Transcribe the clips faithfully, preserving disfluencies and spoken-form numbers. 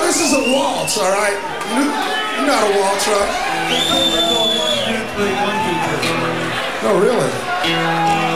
this is a waltz, all right? You know, you know how to waltz, right? No, really?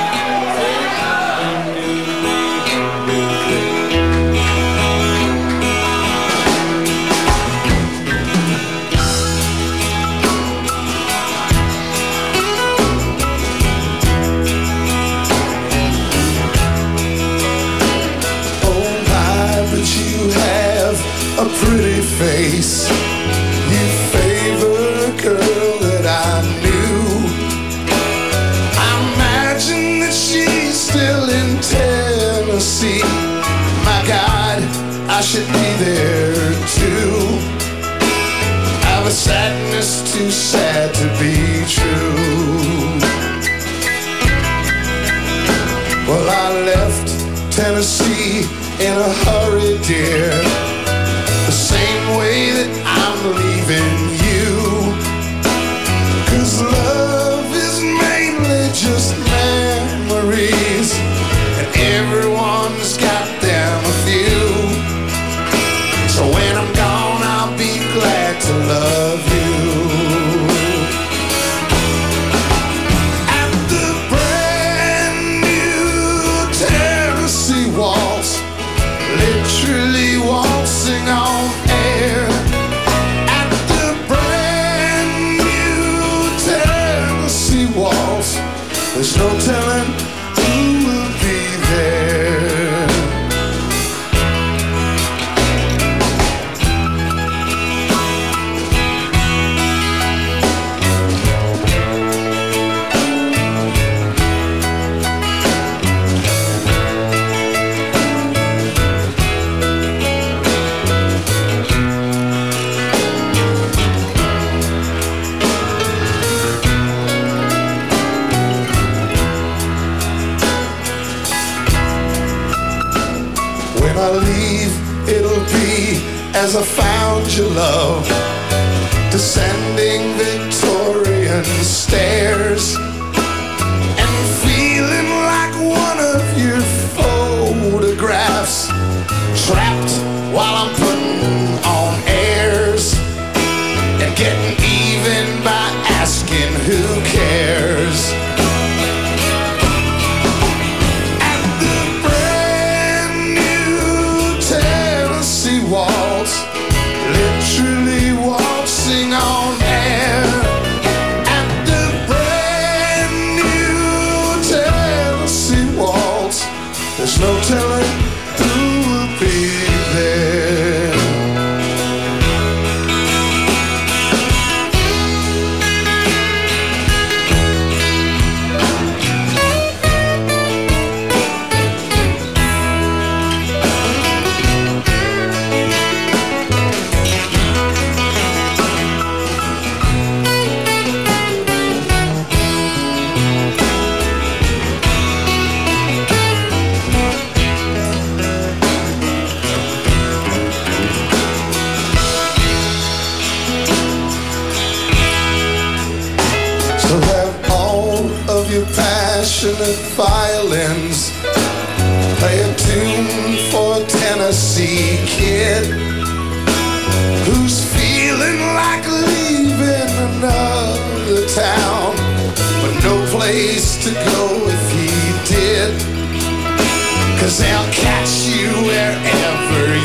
A pretty face, you favor a girl that I knew. I imagine that she's still in Tennessee. My God, I should be there too. I've a sadness too sad to be true. Well, I left Tennessee in a hurry, dear, the same way that I'm leaving you. 'Cause love is mainly just memories, and everyone's got them a few. So when I'm gone, I'll be glad to love you. At the brand new Tennessee waltz, literally waltzing on air. At the brand new Tennessee waltz, there's no telling who will be there. When I leave, it'll be as I found your love, descending Victorian stairs, and feeling like one of your photographs, trapped while I'm putting on airs, and getting even by asking who cares. Waltz, literally waltzing on air. At the brand new Tennessee waltz, there's no telling who will be there. Passionate violins play a tune for a Tennessee kid who's feeling like leaving another town, but no place to go if he did. 'Cause they'll catch you wherever